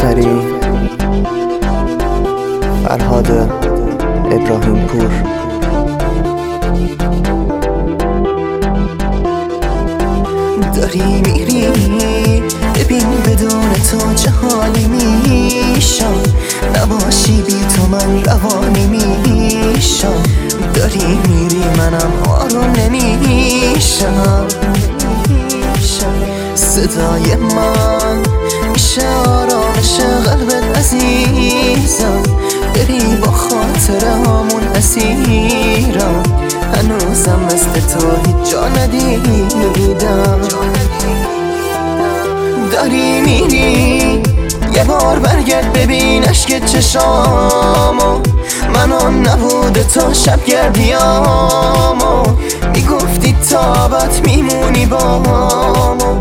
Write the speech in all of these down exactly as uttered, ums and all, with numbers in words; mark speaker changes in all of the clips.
Speaker 1: جعفری، فرهاد ابراهیم پور.
Speaker 2: داری میری ببین بدون تو چه حالی میشم، نباشی بی تو من روانی میشم. داری میری منم آروم نمیشم، صدای من میشه آرامش قلبت عزیزم. بری با خاطره همون اسیرم، هنوزم مثل تو هیچ جا ندیدم. داری میری یه بار برگرد ببین عشق چشامو، من آن نبوده تا شب گردیامو. میگفتی تابت میمونی بامو،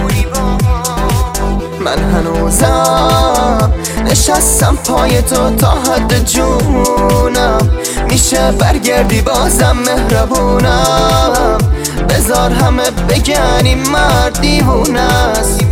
Speaker 2: من هنوزم نشستم پای تو تا حد جونم. میشه برگردی بازم مهربونم، بذار همه بگن این مرد دیوونست.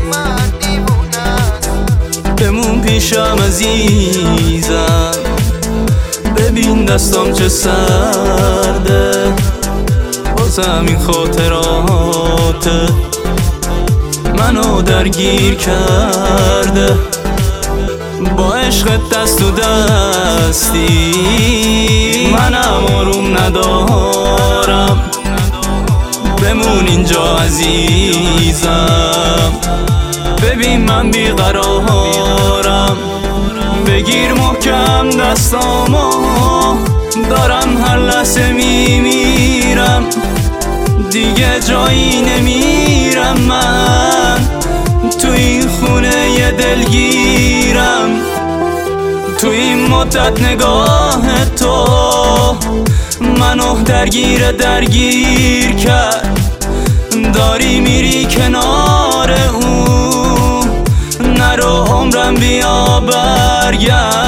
Speaker 3: بمون پیشم عزیزم، ببین دستام چه سرده، بازم این خاطرات منو درگیر کرده. با عشقت دست و دستی منم آروم ندارم، بمون اینجا عزیزم، ببین من بیقرارم. بگیر محکم دستامو، دارم هر لحظه میمیرم، دیگه جایی نمیرم من. تو این خونه یه دلگیرم، تو این مدت نگاه تو منو درگیر درگیر کرد. داری میری کنار اون، نرو عمرم بیا برگرد.